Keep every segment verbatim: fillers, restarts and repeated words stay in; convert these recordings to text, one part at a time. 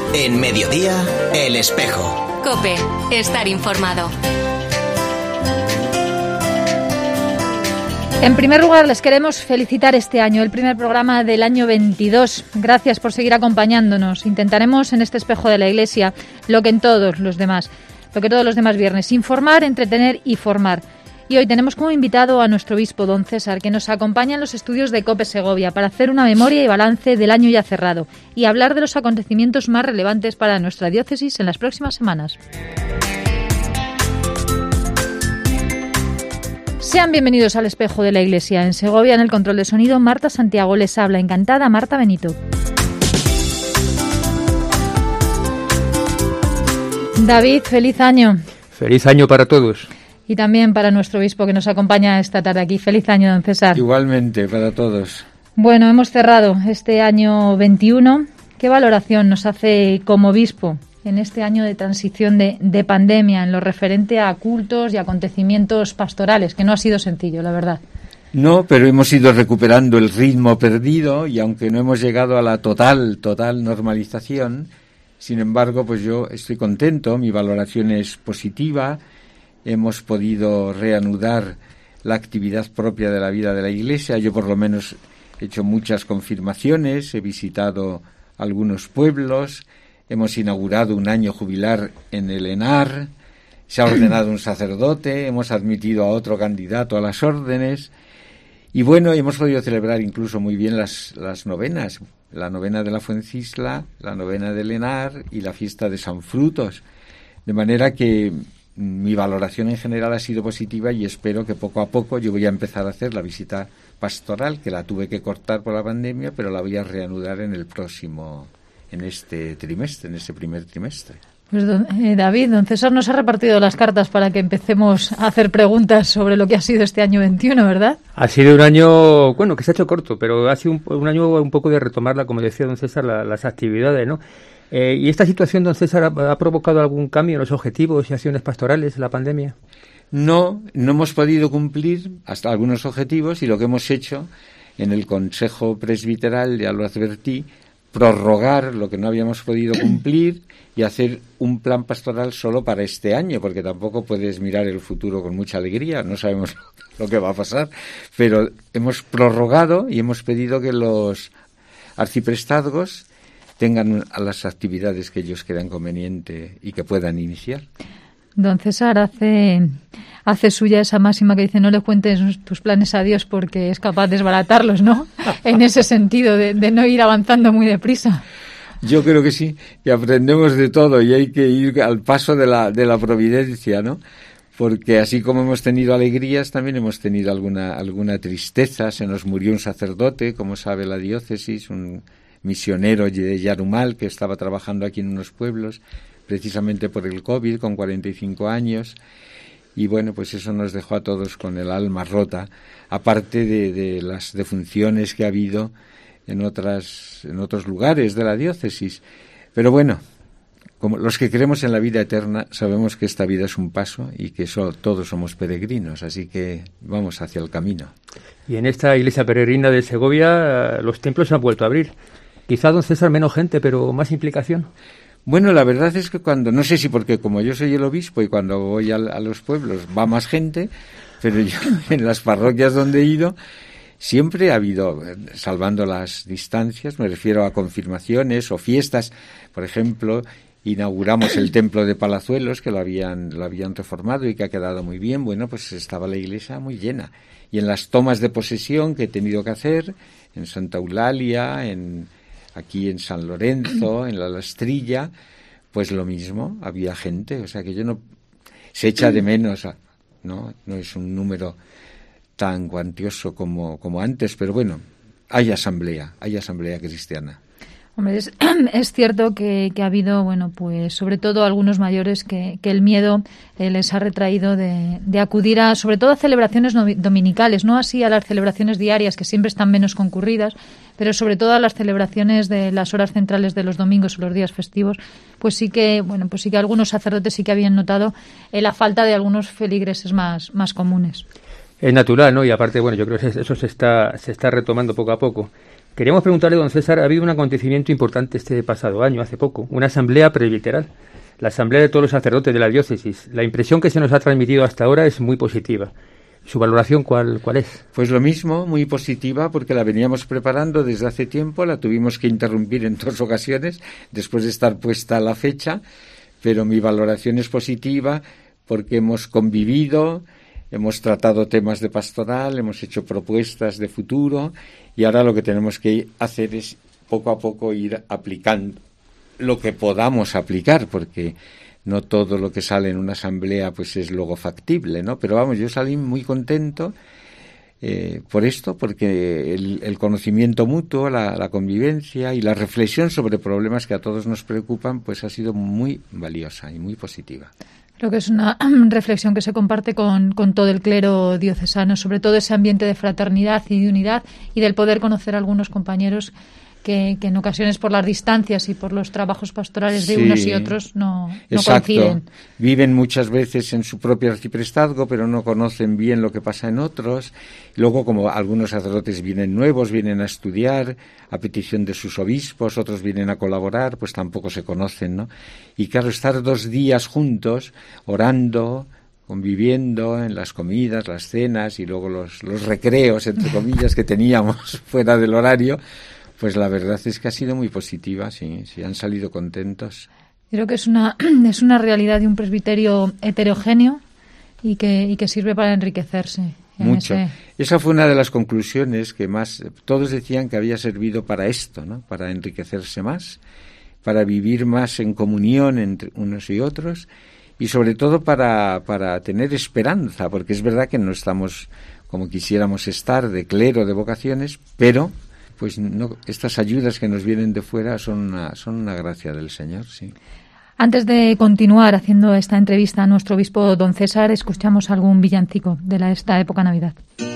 En Mediodía, El Espejo. COPE. Estar informado. En primer lugar, les queremos felicitar este año, el primer programa del año veintidós. Gracias por seguir acompañándonos. Intentaremos en este Espejo de la Iglesia lo que en todos los demás, lo que todos los demás viernes, informar, entretener y formar. Y hoy tenemos como invitado a nuestro obispo, don César, que nos acompaña en los estudios de COPE Segovia para hacer una memoria y balance del año ya cerrado y hablar de los acontecimientos más relevantes para nuestra diócesis en las próximas semanas. Sean bienvenidos al Espejo de la Iglesia. En Segovia, en el control de sonido, Marta Santiago les habla. Encantada, Marta Benito. David, feliz año. Feliz año para todos. Y también para nuestro obispo que nos acompaña esta tarde aquí. Feliz año, don César. Igualmente, para todos. Bueno, hemos cerrado este año veintiuno. ¿Qué valoración nos hace como obispo en este año de transición de, de pandemia, en lo referente a cultos y acontecimientos pastorales, que no ha sido sencillo, la verdad? No, pero hemos ido recuperando el ritmo perdido y aunque no hemos llegado a la total, total normalización, sin embargo, pues yo estoy contento, mi valoración es positiva, hemos podido reanudar la actividad propia de la vida de la Iglesia, yo por lo menos he hecho muchas confirmaciones, he visitado algunos pueblos, hemos inaugurado un año jubilar en el ENAR, se ha ordenado un sacerdote, hemos admitido a otro candidato a las órdenes y bueno, hemos podido celebrar incluso muy bien las, las novenas, la novena de la Fuencisla, la novena del ENAR y la fiesta de San Frutos, de manera que mi valoración en general ha sido positiva y espero que poco a poco yo voy a empezar a hacer la visita pastoral, que la tuve que cortar por la pandemia, pero la voy a reanudar en el próximo en este trimestre, en este primer trimestre. Pues don, eh, David, don César nos ha repartido las cartas para que empecemos a hacer preguntas sobre lo que ha sido este año veintiuno, ¿verdad? Ha sido un año, bueno, que se ha hecho corto, pero ha sido un, un año un poco de retomarla, como decía don César, la, las actividades, ¿no? Eh, ¿Y esta situación, don César, ha, ha provocado algún cambio en los objetivos y acciones pastorales de la pandemia? No, no hemos podido cumplir hasta algunos objetivos y lo que hemos hecho en el Consejo Presbiteral, ya lo advertí, prorrogar lo que no habíamos podido cumplir y hacer un plan pastoral solo para este año, porque tampoco puedes mirar el futuro con mucha alegría, no sabemos lo que va a pasar, pero hemos prorrogado y hemos pedido que los arciprestazgos tengan las actividades que ellos crean conveniente y que puedan iniciar. Don César hace, hace suya esa máxima que dice no le cuentes tus planes a Dios porque es capaz de desbaratarlos, ¿no? En ese sentido, de, de no ir avanzando muy deprisa. Yo creo que sí, que aprendemos de todo y hay que ir al paso de la, de la providencia, ¿no? Porque así como hemos tenido alegrías, también hemos tenido alguna, alguna tristeza. Se nos murió un sacerdote, como sabe la diócesis, un misionero de Yarumal que estaba trabajando aquí en unos pueblos, precisamente por el COVID, con cuarenta y cinco años, y bueno, pues eso nos dejó a todos con el alma rota, aparte de, de las defunciones que ha habido en otras, en otros lugares de la diócesis. Pero bueno, como los que creemos en la vida eterna, sabemos que esta vida es un paso y que eso, todos somos peregrinos, así que vamos hacia el camino. Y en esta iglesia peregrina de Segovia, los templos se han vuelto a abrir. Quizá, don César, menos gente, pero más implicación. Bueno, la verdad es que cuando, no sé si porque como yo soy el obispo y cuando voy a, a los pueblos va más gente, pero yo en las parroquias donde he ido siempre ha habido, salvando las distancias, me refiero a confirmaciones o fiestas. Por ejemplo, inauguramos el templo de Palazuelos, que lo habían, lo habían reformado y que ha quedado muy bien. Bueno, pues estaba la iglesia muy llena. Y en las tomas de posesión que he tenido que hacer, en Santa Eulalia, en aquí en San Lorenzo, en la Lastrilla, pues lo mismo, había gente, o sea que yo no, se echa de menos, no, no es un número tan cuantioso como, como antes, pero bueno, hay asamblea, hay asamblea cristiana. Hombre, es, es cierto que, que ha habido, bueno, pues sobre todo algunos mayores que, que el miedo eh, les ha retraído de, de acudir a, sobre todo a celebraciones no, dominicales, no así a las celebraciones diarias que siempre están menos concurridas, pero sobre todo a las celebraciones de las horas centrales de los domingos o los días festivos, pues sí que, bueno, pues sí que algunos sacerdotes sí que habían notado eh, la falta de algunos feligreses más, más comunes. Es natural, ¿no? Y aparte, bueno, yo creo que eso se está, se está retomando poco a poco. Queríamos preguntarle, don César, ha habido un acontecimiento importante este pasado año, hace poco, una asamblea presbiteral, la asamblea de todos los sacerdotes de la diócesis. La impresión que se nos ha transmitido hasta ahora es muy positiva. ¿Su valoración cuál, cuál es? Pues lo mismo, muy positiva, porque la veníamos preparando desde hace tiempo, la tuvimos que interrumpir en dos ocasiones, después de estar puesta la fecha, pero mi valoración es positiva porque hemos convivido, hemos tratado temas de pastoral, hemos hecho propuestas de futuro y ahora lo que tenemos que hacer es poco a poco ir aplicando lo que podamos aplicar, porque no todo lo que sale en una asamblea pues es luego factible, ¿no? Pero vamos, yo salí muy contento eh, por esto, porque el, el conocimiento mutuo, la, la convivencia y la reflexión sobre problemas que a todos nos preocupan, pues ha sido muy valiosa y muy positiva. Creo que es una reflexión que se comparte con, con todo el clero diocesano, sobre todo ese ambiente de fraternidad y de unidad y del poder conocer a algunos compañeros que, que en ocasiones por las distancias y por los trabajos pastorales de sí, unos y otros no, no coinciden. Viven muchas veces en su propio arciprestazgo, pero no conocen bien lo que pasa en otros. Luego, como algunos sacerdotes vienen nuevos, vienen a estudiar a petición de sus obispos, otros vienen a colaborar, pues tampoco se conocen, ¿no? Y claro, estar dos días juntos, orando, conviviendo en las comidas, las cenas y luego los, los recreos, entre comillas, que teníamos fuera del horario, pues la verdad es que ha sido muy positiva, sí, sí, han salido contentos. Creo que es una es una realidad de un presbiterio heterogéneo y que y que sirve para enriquecerse. Mucho. Ese... Esa fue una de las conclusiones que más todos decían que había servido para esto, ¿no? Para enriquecerse más, para vivir más en comunión entre unos y otros y sobre todo para para tener esperanza, porque es verdad que no estamos como quisiéramos estar de clero, de vocaciones, pero pues no, estas ayudas que nos vienen de fuera son una, son una gracia del Señor, sí. Antes de continuar haciendo esta entrevista a nuestro obispo don César, escuchamos algún villancico de la, esta época Navidad.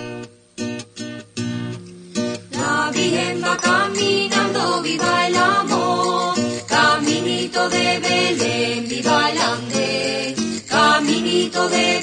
La Virgen va caminando, viva el amor, caminito de Belén, viva el andén, caminito de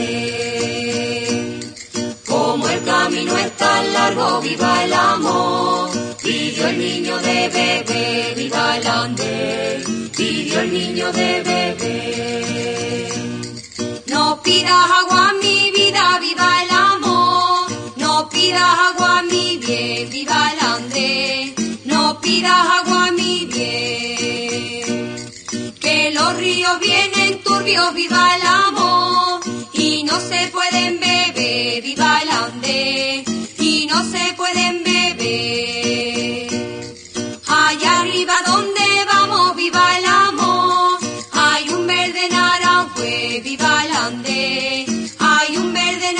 Belén. Como el camino es tan largo, viva el amor, pidió el niño de bebé, viva el andén, pidió el niño de bebé. No pidas agua mi vida, viva el amor, no pidas agua mi bien, viva el andén, no pidas agua mi bien. Que los ríos vienen turbios, viva el amor, y no se pueden beber, viva el andén, y no se pueden beber. Allá arriba donde vamos, viva el amor, hay un verde naranjue, viva el andén, hay un verde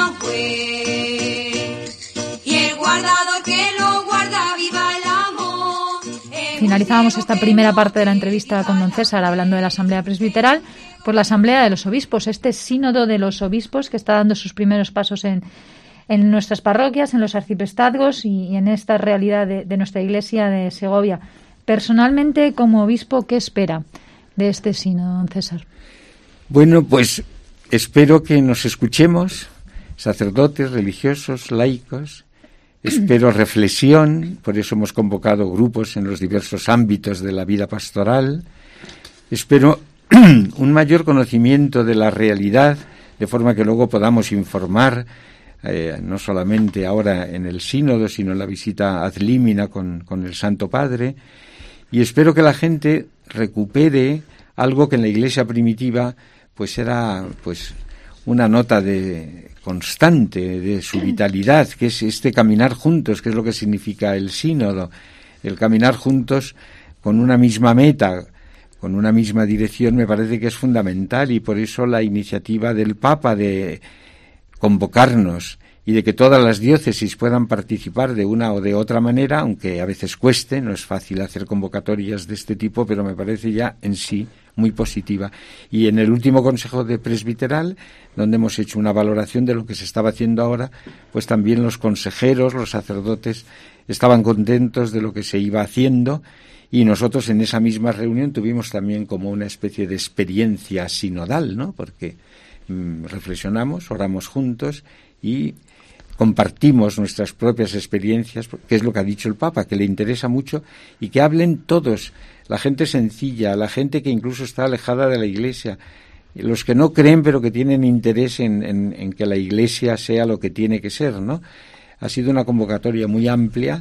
naranjue. Y el guardador que lo guarda, viva el amor. Finalizábamos esta primera parte de la entrevista con don César hablando de la Asamblea Presbiteral, por la Asamblea de los Obispos, este sínodo de los obispos que está dando sus primeros pasos en, en nuestras parroquias, en los arciprestazgos y, y en esta realidad de, de nuestra Iglesia de Segovia. Personalmente, como obispo, ¿qué espera de este sínodo, don César? Bueno, pues espero que nos escuchemos, sacerdotes, religiosos, laicos. Espero reflexión, por eso hemos convocado grupos en los diversos ámbitos de la vida pastoral. Espero un mayor conocimiento de la realidad, de forma que luego podamos informar, eh, no solamente ahora en el sínodo, sino en la visita ad limina con, con el Santo Padre. Y espero que la gente recupere algo que en la Iglesia primitiva pues era pues una nota de constante de su vitalidad, que es este caminar juntos, que es lo que significa el sínodo, el caminar juntos con una misma meta, con una misma dirección, me parece que es fundamental, y por eso la iniciativa del Papa de convocarnos y de que todas las diócesis puedan participar de una o de otra manera, aunque a veces cueste, no es fácil hacer convocatorias de este tipo, pero me parece ya en sí muy positiva. Y en el último Consejo de Presbiteral, donde hemos hecho una valoración de lo que se estaba haciendo ahora, pues también los consejeros, los sacerdotes, estaban contentos de lo que se iba haciendo, y nosotros en esa misma reunión tuvimos también como una especie de experiencia sinodal, ¿no? Porque mmm, reflexionamos, oramos juntos y compartimos nuestras propias experiencias, que es lo que ha dicho el Papa, que le interesa mucho, y que hablen todos, la gente sencilla, la gente que incluso está alejada de la Iglesia, los que no creen pero que tienen interés en, en, en que la Iglesia sea lo que tiene que ser, ¿no? Ha sido una convocatoria muy amplia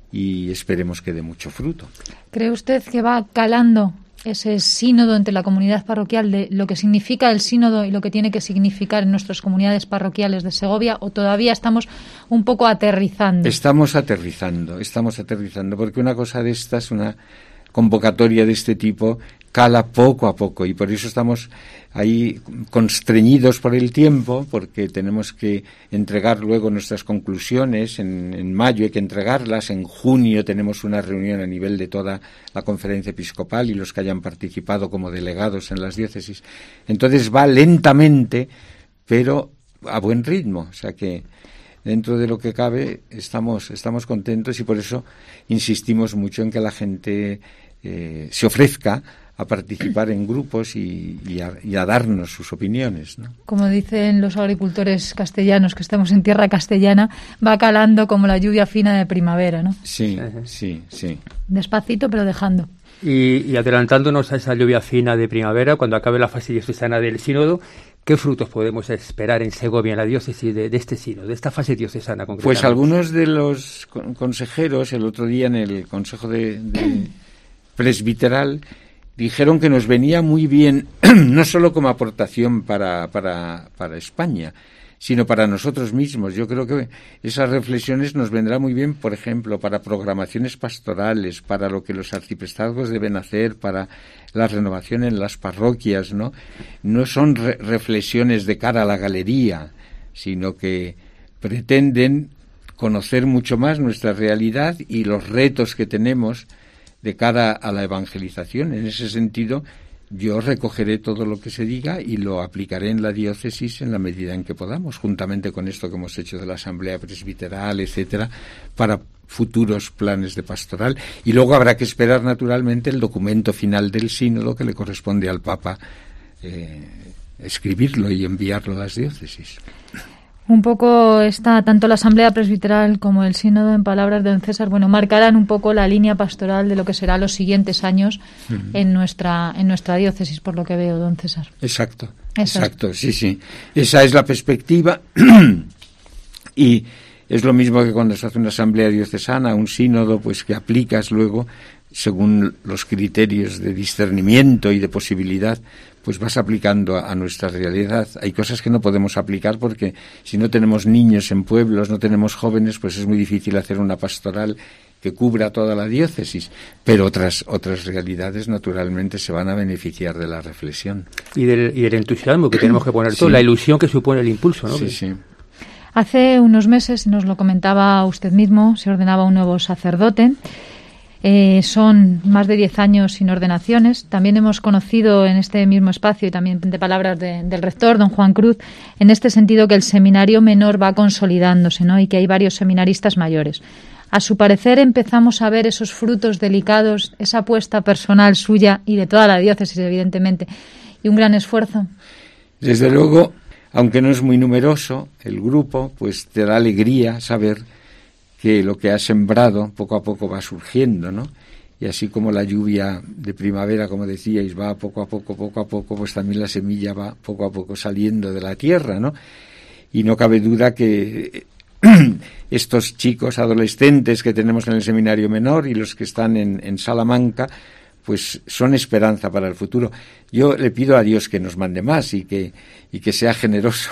y esperemos que dé mucho fruto. ¿Cree usted que va calando ese sínodo entre la comunidad parroquial de lo que significa el sínodo y lo que tiene que significar en nuestras comunidades parroquiales de Segovia, o todavía estamos un poco aterrizando? Estamos aterrizando, estamos aterrizando, porque una cosa de estas, una convocatoria de este tipo, cala poco a poco, y por eso estamos ahí constreñidos por el tiempo, porque tenemos que entregar luego nuestras conclusiones. En, en mayo hay que entregarlas, en junio tenemos una reunión a nivel de toda la conferencia episcopal y los que hayan participado como delegados en las diócesis. Entonces va lentamente, pero a buen ritmo, o sea que dentro de lo que cabe estamos, estamos contentos, y por eso insistimos mucho en que la gente eh, se ofrezca a participar en grupos y, y, a, y a darnos sus opiniones, ¿no? Como dicen los agricultores castellanos, que estamos en tierra castellana, va calando como la lluvia fina de primavera, ¿no? Sí, sí, sí. Despacito, pero dejando. Y, y adelantándonos a esa lluvia fina de primavera, cuando acabe la fase diocesana del sínodo, ¿qué frutos podemos esperar en Segovia, en la diócesis, de, de este sínodo, de esta fase diocesana concretamente? Pues algunos de los consejeros, el otro día en el Consejo de, de Presbiteral, dijeron que nos venía muy bien, no solo como aportación para, para, para España, sino para nosotros mismos. Yo creo que esas reflexiones nos vendrán muy bien, por ejemplo, para programaciones pastorales, para lo que los arciprestazgos deben hacer, para la renovación en las parroquias, ¿no? No son re- reflexiones de cara a la galería, sino que pretenden conocer mucho más nuestra realidad y los retos que tenemos de cara a la evangelización. En ese sentido, yo recogeré todo lo que se diga y lo aplicaré en la diócesis en la medida en que podamos, juntamente con esto que hemos hecho de la Asamblea Presbiteral, etcétera, para futuros planes de pastoral. Y luego habrá que esperar, naturalmente, el documento final del sínodo que le corresponde al Papa eh, escribirlo y enviarlo a las diócesis. Un poco está tanto la Asamblea Presbiteral como el sínodo, en palabras de don César, bueno, marcarán un poco la línea pastoral de lo que será los siguientes años uh-huh. en nuestra en nuestra diócesis, por lo que veo, don César. Exacto, Eso exacto, es. sí, sí. Esa es la perspectiva y es lo mismo que cuando se hace una asamblea diocesana, un sínodo, pues que aplicas luego según los criterios de discernimiento y de posibilidad, pues vas aplicando a, a nuestra realidad. Hay cosas que no podemos aplicar porque si no tenemos niños en pueblos, no tenemos jóvenes, pues es muy difícil hacer una pastoral que cubra toda la diócesis, pero otras otras realidades naturalmente se van a beneficiar de la reflexión. Y del, y del entusiasmo que tenemos que poner sí. todo, la ilusión que supone el impulso, ¿no? Sí, sí. Hace unos meses, nos lo comentaba usted mismo, se ordenaba un nuevo sacerdote. Eh, son más de diez años sin ordenaciones. También hemos conocido en este mismo espacio, y también de palabras de, del rector, don Juan Cruz, en este sentido que el seminario menor va consolidándose, ¿no? Y que hay varios seminaristas mayores. A su parecer empezamos a ver esos frutos delicados, esa apuesta personal suya y de toda la diócesis, evidentemente, y un gran esfuerzo. Desde luego, aunque no es muy numeroso el grupo, pues te da alegría saber que lo que has sembrado poco a poco va surgiendo, ¿no? Y así como la lluvia de primavera, como decíais, va poco a poco, poco a poco, pues también la semilla va poco a poco saliendo de la tierra, ¿no? Y no cabe duda que estos chicos adolescentes que tenemos en el seminario menor y los que están en, en Salamanca, pues son esperanza para el futuro. Yo le pido a Dios que nos mande más y que, y que sea generoso.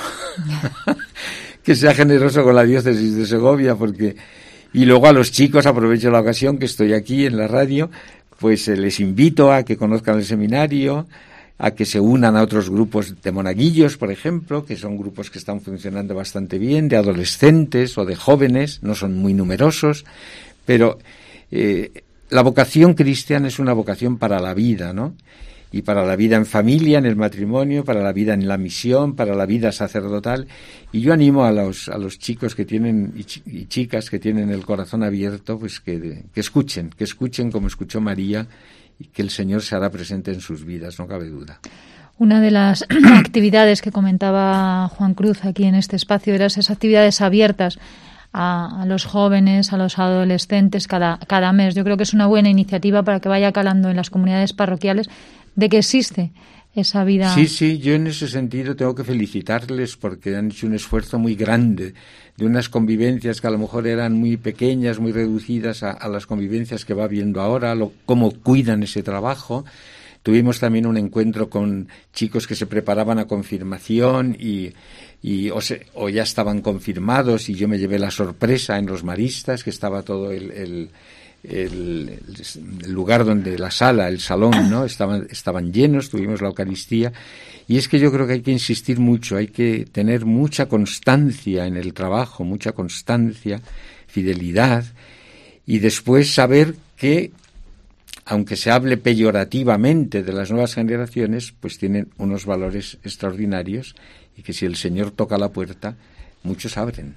que sea generoso con la diócesis de Segovia, porque y luego a los chicos, aprovecho la ocasión que estoy aquí en la radio, pues eh, les invito a que conozcan el seminario, a que se unan a otros grupos de monaguillos, por ejemplo, que son grupos que están funcionando bastante bien, de adolescentes o de jóvenes, no son muy numerosos, pero eh, la vocación cristiana es una vocación para la vida, ¿no? Y para la vida en familia, en el matrimonio, para la vida en la misión, para la vida sacerdotal. Y yo animo a los a los chicos que tienen y, ch- y chicas que tienen el corazón abierto, pues que, que escuchen, que escuchen como escuchó María, y que el Señor se hará presente en sus vidas, no cabe duda. Una de las actividades que comentaba Juan Cruz aquí en este espacio eran esas actividades abiertas a, a los jóvenes, a los adolescentes cada, cada mes. Yo creo que es una buena iniciativa para que vaya calando en las comunidades parroquiales de que existe esa vida. Sí, sí, yo en ese sentido tengo que felicitarles porque han hecho un esfuerzo muy grande de unas convivencias que a lo mejor eran muy pequeñas, muy reducidas a, a las convivencias que va habiendo ahora, lo, cómo cuidan ese trabajo. Tuvimos también un encuentro con chicos que se preparaban a confirmación y, y o, se, o ya estaban confirmados, y yo me llevé la sorpresa en los maristas, que estaba todo el, el, el, el lugar donde la sala, el salón, ¿no? Estaban, estaban llenos, tuvimos la Eucaristía. Y es que yo creo que hay que insistir mucho, hay que tener mucha constancia en el trabajo, mucha constancia, fidelidad, y después saber que, aunque se hable peyorativamente de las nuevas generaciones, pues tienen unos valores extraordinarios y que si el Señor toca la puerta, muchos abren.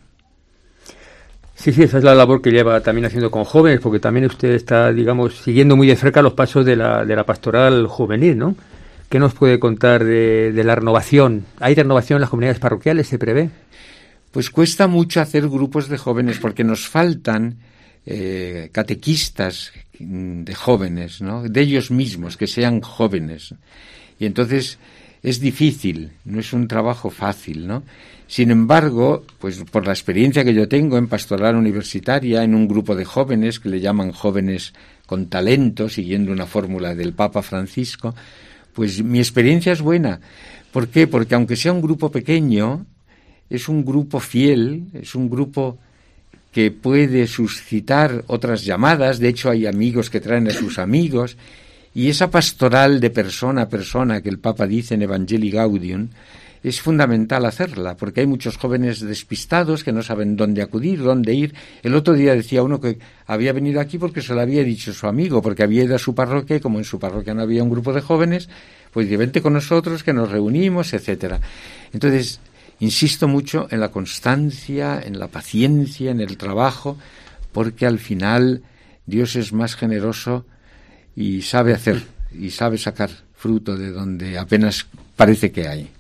Sí, sí, esa es la labor que lleva también haciendo con jóvenes, porque también usted está, digamos, siguiendo muy de cerca los pasos de la, de la pastoral juvenil, ¿no? ¿Qué nos puede contar de, de la renovación? ¿Hay renovación en las comunidades parroquiales, se prevé? Pues cuesta mucho hacer grupos de jóvenes porque nos faltan Eh, catequistas de jóvenes, ¿no? De ellos mismos, que sean jóvenes. Y entonces es difícil, no es un trabajo fácil, ¿no? Sin embargo, pues por la experiencia que yo tengo en pastoral universitaria, en un grupo de jóvenes que le llaman jóvenes con talento, siguiendo una fórmula del Papa Francisco, pues mi experiencia es buena. ¿Por qué? Porque aunque sea un grupo pequeño, es un grupo fiel, es un grupo que puede suscitar otras llamadas. De hecho, hay amigos que traen a sus amigos, y esa pastoral de persona a persona que el Papa dice en Evangelii Gaudium es fundamental hacerla, porque hay muchos jóvenes despistados que no saben dónde acudir, dónde ir. El otro día decía uno que había venido aquí porque se lo había dicho su amigo, porque había ido a su parroquia y como en su parroquia no había un grupo de jóvenes, pues dice, vente con nosotros que nos reunimos, etcétera. Entonces, insisto mucho en la constancia, en la paciencia, en el trabajo, porque al final Dios es más generoso y sabe hacer, y sabe sacar fruto de donde apenas parece que hay.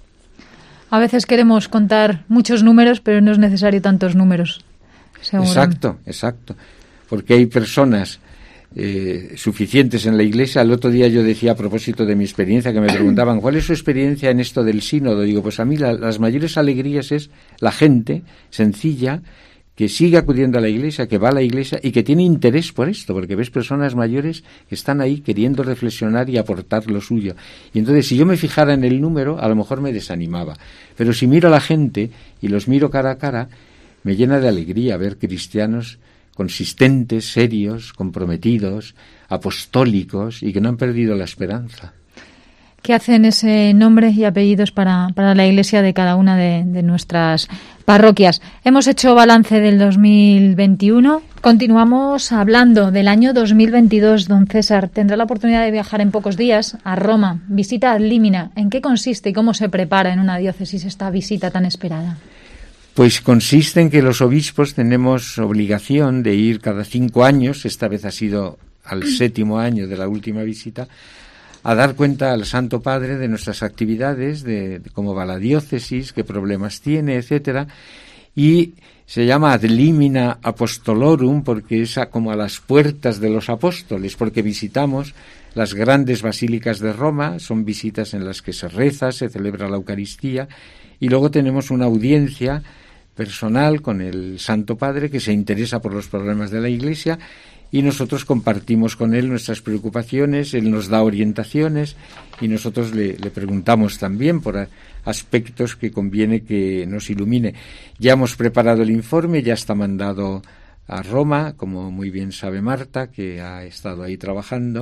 A veces queremos contar muchos números, pero no es necesario tantos números. Seguramente. Exacto, exacto. Porque hay personas Eh, suficientes en la Iglesia. El otro día yo decía, a propósito de mi experiencia, que me preguntaban ¿cuál es su experiencia en esto del sínodo? Digo, pues a mí la, las mayores alegrías es la gente sencilla que sigue acudiendo a la Iglesia, que va a la Iglesia y que tiene interés por esto, porque ves personas mayores que están ahí queriendo reflexionar y aportar lo suyo. Y entonces, si yo me fijara en el número, a lo mejor me desanimaba. Pero si miro a la gente y los miro cara a cara, me llena de alegría ver cristianos consistentes, serios, comprometidos, apostólicos y que no han perdido la esperanza. ¿Qué hacen ese nombre y apellidos para, para la Iglesia de cada una de, de nuestras parroquias? Hemos hecho balance del dos mil veintiuno. Continuamos hablando del año dos mil veintidós. Don César, tendrá la oportunidad de viajar en pocos días a Roma. Visita ad limina. ¿En qué consiste y cómo se prepara en una diócesis esta visita tan esperada? Pues consiste en que los obispos tenemos obligación de ir cada cinco años, esta vez ha sido al séptimo año de la última visita, a dar cuenta al Santo Padre de nuestras actividades, de, de cómo va la diócesis, qué problemas tiene, etcétera. Y se llama ad limina apostolorum porque es a, como a las puertas de los apóstoles, porque visitamos las grandes basílicas de Roma, son visitas en las que se reza, se celebra la Eucaristía, y luego tenemos una audiencia personal con el Santo Padre que se interesa por los problemas de la Iglesia y nosotros compartimos con él nuestras preocupaciones, él nos da orientaciones y nosotros le, le preguntamos también por aspectos que conviene que nos ilumine. Ya hemos preparado el informe, ya está mandado a Roma, como muy bien sabe Marta, que ha estado ahí trabajando,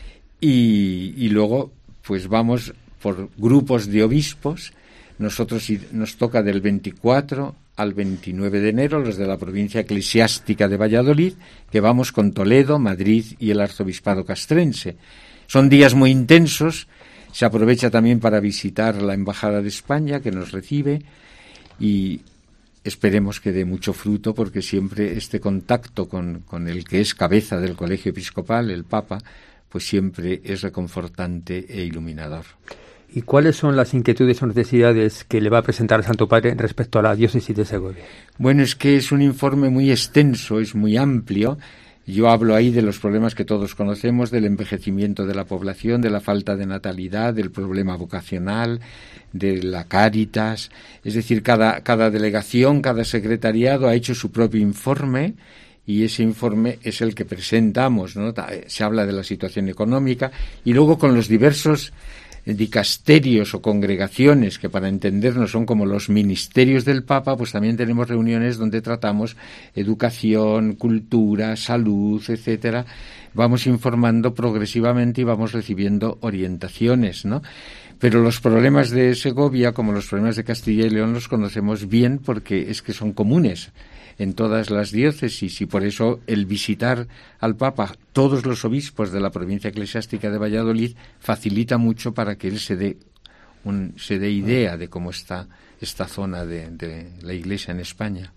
y, y luego pues vamos por grupos de obispos. Nosotros nos toca del veinticuatro al veintinueve de enero, los de la provincia eclesiástica de Valladolid, que vamos con Toledo, Madrid y el arzobispado castrense. Son días muy intensos, se aprovecha también para visitar la Embajada de España, que nos recibe, y esperemos que dé mucho fruto, porque siempre este contacto con, con el que es cabeza del Colegio Episcopal, el Papa, pues siempre es reconfortante e iluminador. ¿Y cuáles son las inquietudes o necesidades que le va a presentar el Santo Padre respecto a la diócesis de Segovia? Bueno, es que es un informe muy extenso, es muy amplio. Yo hablo ahí de los problemas que todos conocemos, del envejecimiento de la población, de la falta de natalidad, del problema vocacional, de la Cáritas. Es decir, cada, cada delegación, cada secretariado ha hecho su propio informe y ese informe es el que presentamos, ¿no? Se habla de la situación económica y luego con los diversos dicasterios o congregaciones que para entendernos son como los ministerios del Papa, pues también tenemos reuniones donde tratamos educación, cultura, salud, etcétera. Vamos informando progresivamente y vamos recibiendo orientaciones, ¿no? Pero los problemas de Segovia, como los problemas de Castilla y León, los conocemos bien porque es que son comunes en todas las diócesis y por eso el visitar al Papa, todos los obispos de la provincia eclesiástica de Valladolid, facilita mucho para que él se dé un, se dé idea de cómo está esta zona de, de la Iglesia en España.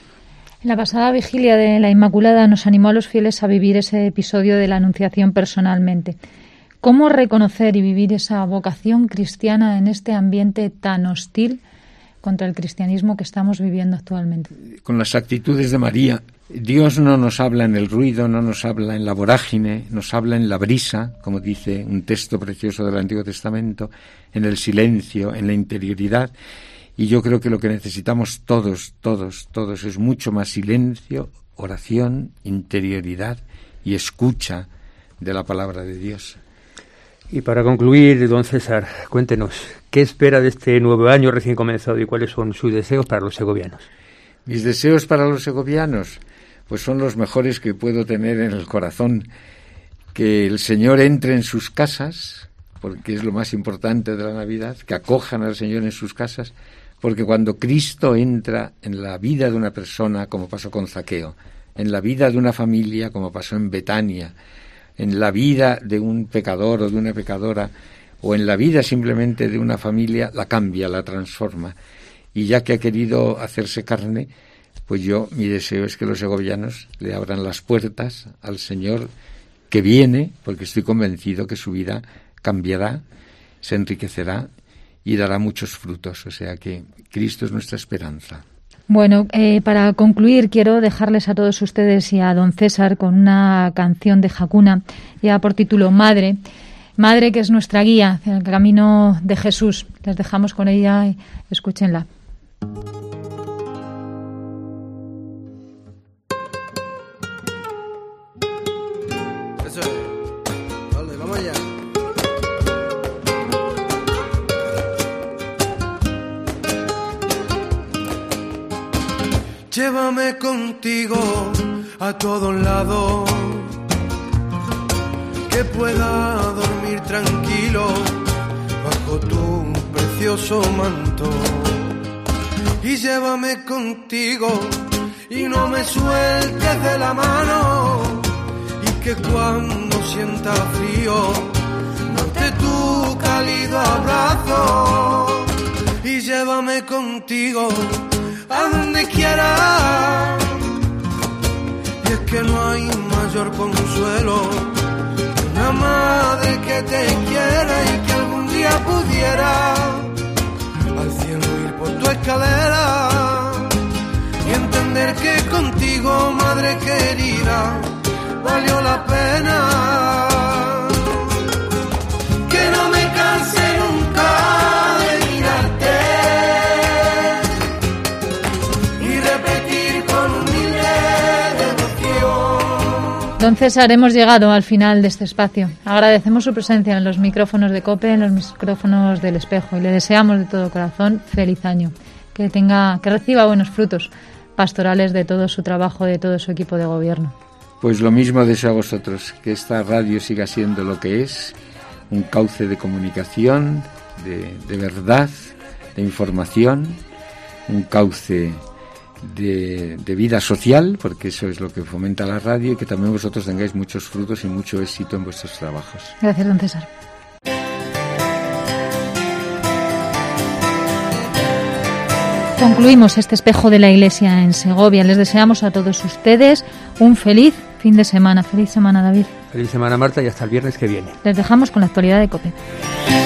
En la pasada vigilia de la Inmaculada nos animó a los fieles a vivir ese episodio de la Anunciación personalmente. ¿Cómo reconocer y vivir esa vocación cristiana en este ambiente tan hostil contra el cristianismo que estamos viviendo actualmente? Con las actitudes de María, Dios no nos habla en el ruido, no nos habla en la vorágine, nos habla en la brisa, como dice un texto precioso del Antiguo Testamento, en el silencio, en la interioridad. Y yo creo que lo que necesitamos todos, todos, todos es mucho más silencio, oración, interioridad y escucha de la palabra de Dios. Y para concluir, don César, cuéntenos, ¿qué espera de este nuevo año recién comenzado y cuáles son sus deseos para los segovianos? Mis deseos para los segovianos, pues son los mejores que puedo tener en el corazón. Que el Señor entre en sus casas, porque es lo más importante de la Navidad, que acojan al Señor en sus casas, porque cuando Cristo entra en la vida de una persona, como pasó con Zaqueo, en la vida de una familia, como pasó en Betania, en la vida de un pecador o de una pecadora, o en la vida simplemente de una familia, la cambia, la transforma. Y ya que ha querido hacerse carne, pues yo, mi deseo es que los segovianos le abran las puertas al Señor que viene, porque estoy convencido que su vida cambiará, se enriquecerá y dará muchos frutos. O sea que Cristo es nuestra esperanza. Bueno, eh, para concluir quiero dejarles a todos ustedes y a don César con una canción de Hakuna, ya por título Madre, Madre que es nuestra guía hacia el camino de Jesús. Les dejamos con ella y escúchenla. Eso es. Vale, vamos allá. Llévame contigo a todos lados, que pueda dormir tranquilo bajo tu precioso manto. Y llévame contigo y no me sueltes de la mano, y que cuando sienta frío note tu cálido abrazo. Y llévame contigo a donde quiera, y es que no hay mayor consuelo que una madre que te quiera y que algún día pudiera al cielo ir por tu escalera y entender que contigo, madre querida, valió la pena. Que no me canse nunca de mirarte y repetir con humilde devoción. Don César, hemos llegado al final de este espacio. Agradecemos su presencia en los micrófonos de COPE, en los micrófonos del Espejo, y le deseamos de todo corazón feliz año. Que tenga, que reciba buenos frutos pastorales de todo su trabajo, de todo su equipo de gobierno. Pues lo mismo deseo a vosotros, que esta radio siga siendo lo que es, un cauce de comunicación, de, de verdad, de información, un cauce de, de vida social, porque eso es lo que fomenta la radio, y que también vosotros tengáis muchos frutos y mucho éxito en vuestros trabajos. Gracias, don César. Concluimos este espejo de la Iglesia en Segovia. Les deseamos a todos ustedes un feliz fin de semana. Feliz semana, David. Feliz semana, Marta, y hasta el viernes que viene. Les dejamos con la actualidad de COPE.